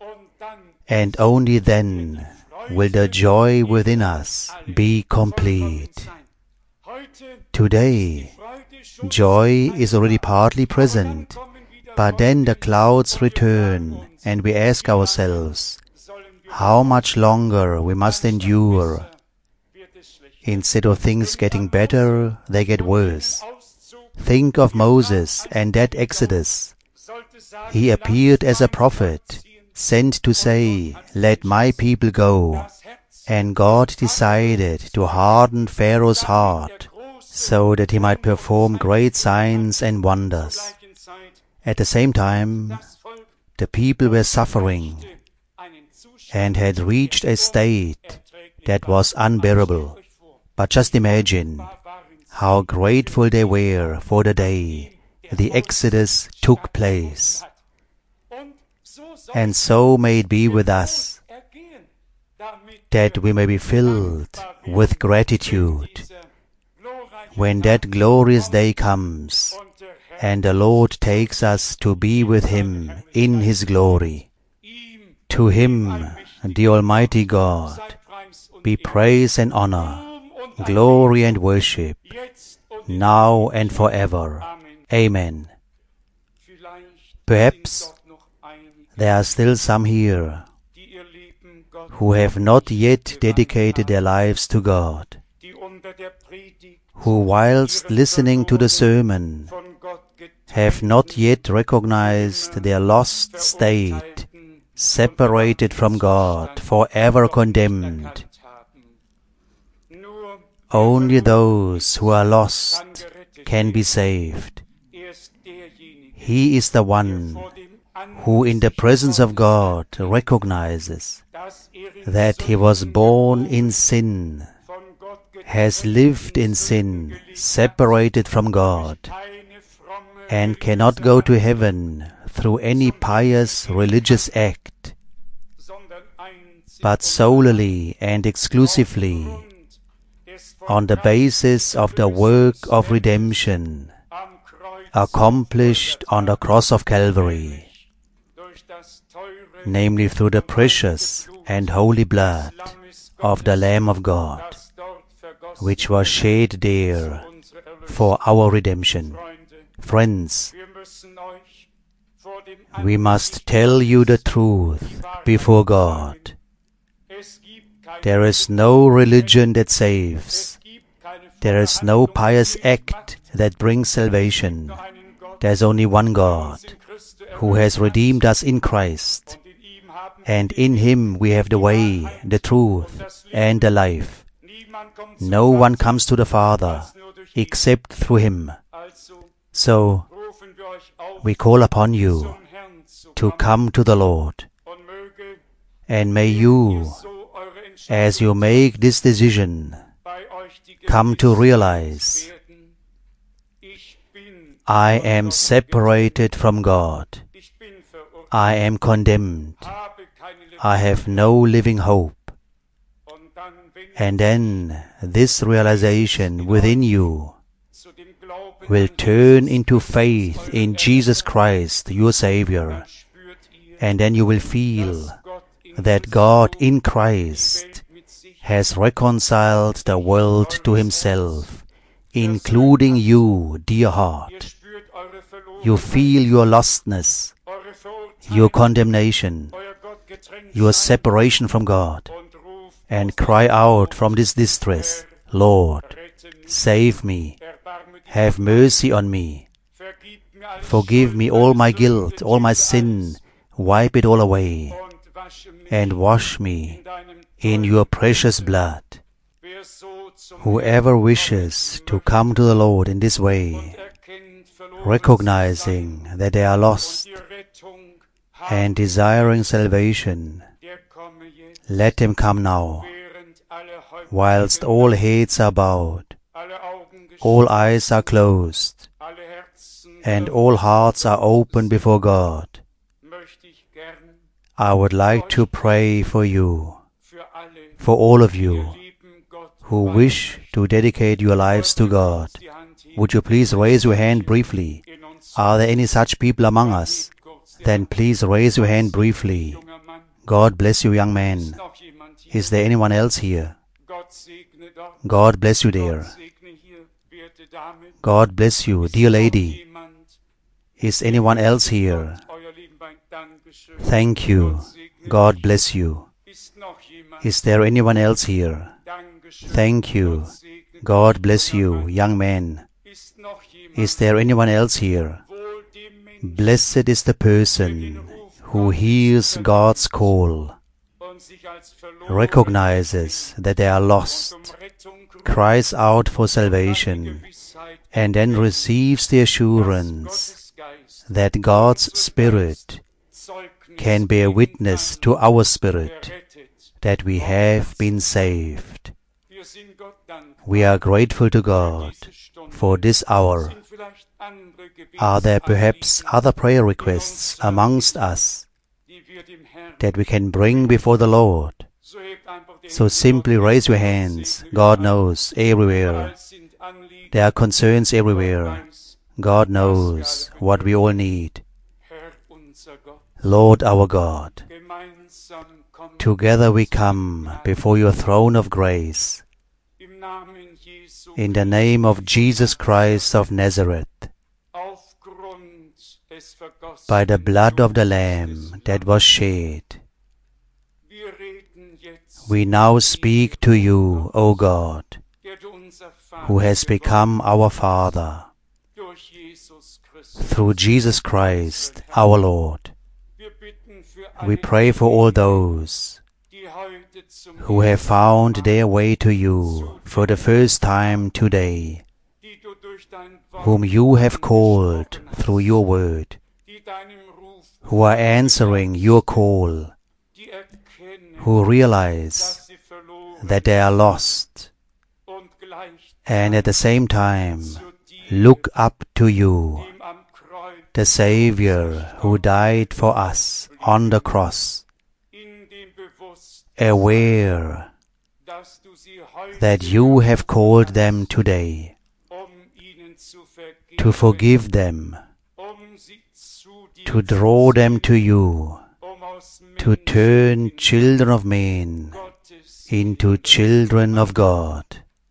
And only then will the joy within us be complete. Today, joy is already partly present, but then the clouds return, and we ask ourselves, how much longer we must endure. Instead of things getting better, they get worse. Think of Moses and that Exodus. He appeared as a prophet, sent to say, "Let my people go." And God decided to harden Pharaoh's heart, so that he might perform great signs and wonders. At the same time, the people were suffering and had reached a state that was unbearable. But just imagine how grateful they were for the day the Exodus took place. And so may it be with us, that we may be filled with gratitude when that glorious day comes and the Lord takes us to be with Him in His glory. To Him, the Almighty God, be praise and honor, glory and worship, now and forever. Amen. Perhaps there are still some here who have not yet dedicated their lives to God, who whilst listening to the sermon have not yet recognized their lost state, separated from God, forever condemned. Only those who are lost can be saved. He is the one who in the presence of God recognizes that he was born in sin, has lived in sin, separated from God, and cannot go to heaven through any pious religious act, but solely and exclusively on the basis of the work of redemption accomplished on the cross of Calvary, namely through the precious and holy blood of the Lamb of God, which was shed there for our redemption. Friends, we must tell you the truth before God. There is no religion that saves. There is no pious act that brings salvation. There is only one God, who has redeemed us in Christ, and in Him we have the way, the truth, and the life. No one comes to the Father except through Him. So, we call upon you to come to the Lord, and may you, as you make this decision, come to realize, I am separated from God. I am condemned. I have no living hope. And then this realization within you will turn into faith in Jesus Christ, your Savior. And then you will feel that God in Christ has reconciled the world to Himself, including you, dear heart. You feel your lostness, your condemnation, your separation from God, and cry out from this distress, Lord, save me, have mercy on me, forgive me all my guilt, all my sin, wipe it all away, and wash me in your precious blood. Whoever wishes to come to the Lord in this way, recognizing that they are lost and desiring salvation, let them come now, whilst all heads are bowed, all eyes are closed, and all hearts are open before God. I would like to pray for you, for all of you who wish to dedicate your lives to God. Would you please raise your hand briefly? Are there any such people among us? Then please raise your hand briefly. God bless you, young man. Is there anyone else here? God bless you, dear. God bless you, dear lady. Is anyone else here? Thank you. God bless you. Is there anyone else here? Thank you. God bless you, young man. Is there anyone else here? Blessed is the person who hears God's call, recognizes that they are lost, cries out for salvation, and then receives the assurance that God's Spirit can bear witness to our spirit that we have been saved. We are grateful to God for this hour. Are there perhaps other prayer requests amongst us that we can bring before the Lord? So simply raise your hands. God knows everywhere. There are concerns everywhere. God knows what we all need. Lord our God, together we come before your throne of grace. In the name of Jesus Christ of Nazareth, by the blood of the Lamb that was shed, we now speak to you, O God, who has become our Father, through Jesus Christ our Lord. We pray for all those who have found their way to you for the first time today, whom you have called through your word, who are answering your call, who realize that they are lost, and at the same time look up to you, the Savior who died for us on the cross, aware that you have called them today to forgive them, to draw them to you, to turn children of men into children of God.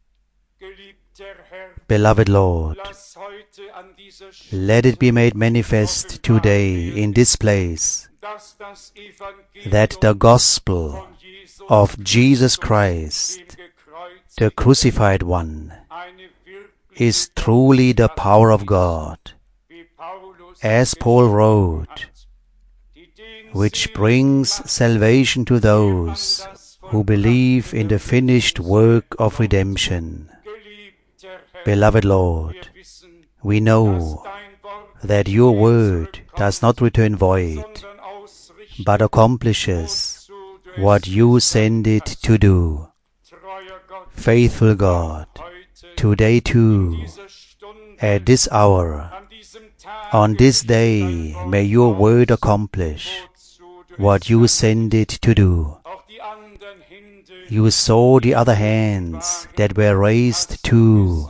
Beloved Lord, let it be made manifest today in this place that the gospel of Jesus Christ, the crucified one, is truly the power of God, as Paul wrote, which brings salvation to those who believe in the finished work of redemption. Beloved Lord, we know that your word does not return void, but accomplishes what you send it to do. Faithful God, today too, at this hour, on this day, may your word accomplish what you send it to do. You saw the other hands that were raised too.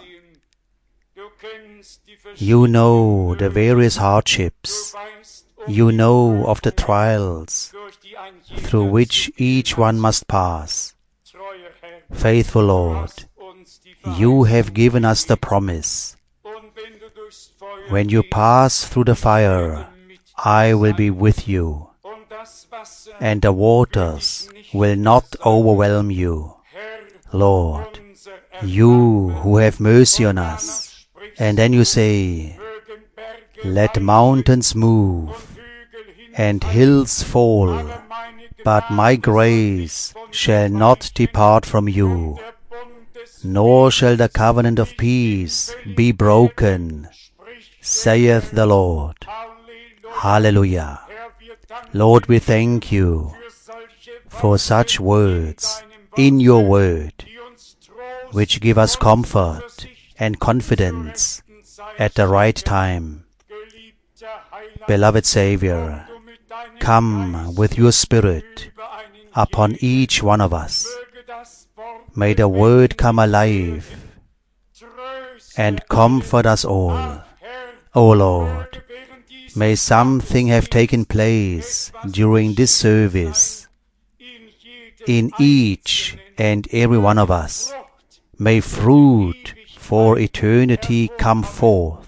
You know the various hardships. You know of the trials through which each one must pass. Faithful Lord, you have given us the promise. When you pass through the fire, I will be with you, and the waters will not overwhelm you. Lord, you who have mercy on us. And then you say, let mountains move and hills fall, but my grace shall not depart from you, nor shall the covenant of peace be broken, saith the Lord. Hallelujah. Lord, we thank you for such words in your word, which give us comfort and confidence at the right time. Beloved Savior, come with your Spirit upon each one of us. May the word come alive and comfort us all. O Lord, may something have taken place during this service in each and every one of us. May fruit for eternity come forth.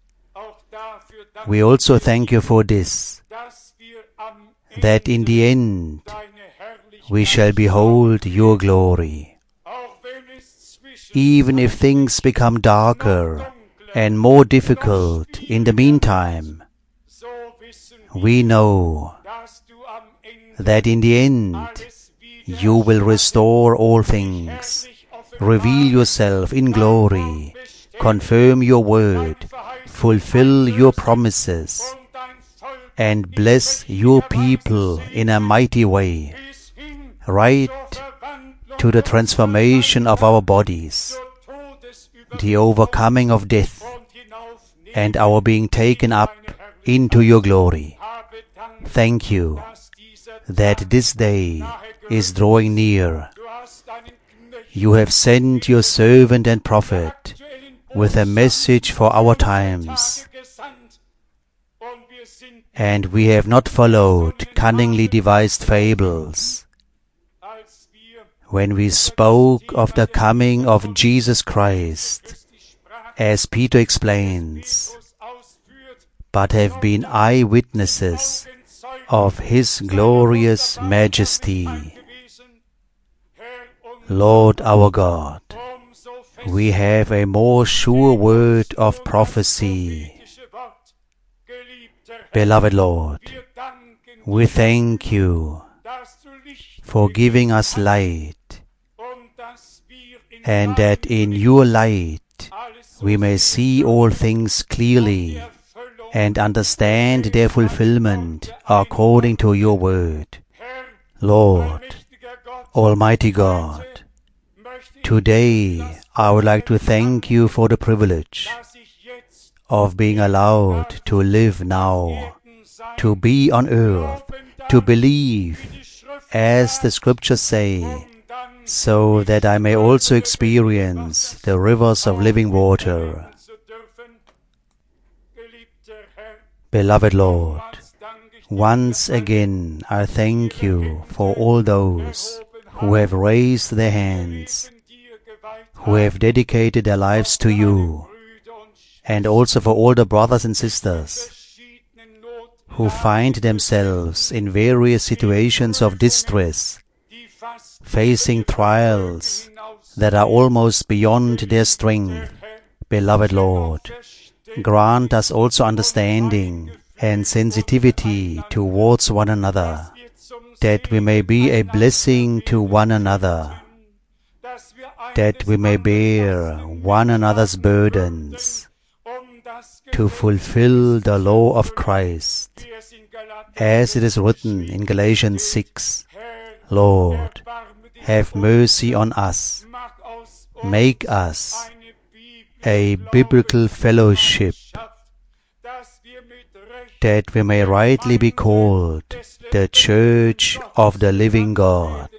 We also thank you for this, that in the end we shall behold your glory. Even if things become darker and more difficult in the meantime, we know that in the end you will restore all things reveal yourself in glory, confirm your word, fulfill your promises, and bless your people in a mighty way, right to the transformation of our bodies, the overcoming of death, and our being taken up into your glory. Thank you that this day is drawing near. You have sent your servant and prophet with a message for our times, and we have not followed cunningly devised fables. When we spoke of the coming of Jesus Christ, as Peter explains, but have been eyewitnesses of His glorious majesty. Lord our God, we have a more sure word of prophecy. Beloved Lord, we thank you for giving us light, and that in your light we may see all things clearly and understand their fulfillment according to your word. Lord, Almighty God, today I would like to thank you for the privilege of being allowed to live now, to be on earth, to believe, as the scriptures say, so that I may also experience the rivers of living water. Beloved Lord, once again I thank you for all those who have raised their hands, who have dedicated their lives to you, and also for all the brothers and sisters who find themselves in various situations of distress, facing trials that are almost beyond their strength. Beloved Lord, grant us also understanding and sensitivity towards one another, that we may be a blessing to one another, that we may bear one another's burdens, to fulfill the law of Christ, as it is written in Galatians six, Lord, have mercy on us, make us a biblical fellowship, that we may rightly be called the Church of the living God.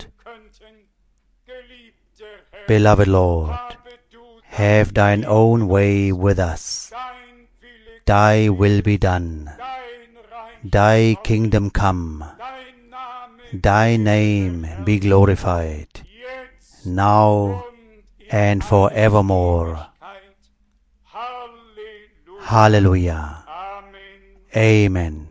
Beloved Lord, have thine own way with us. Thy will be done. Thy kingdom come. Thy name be glorified, now and forevermore. Hallelujah. Amen.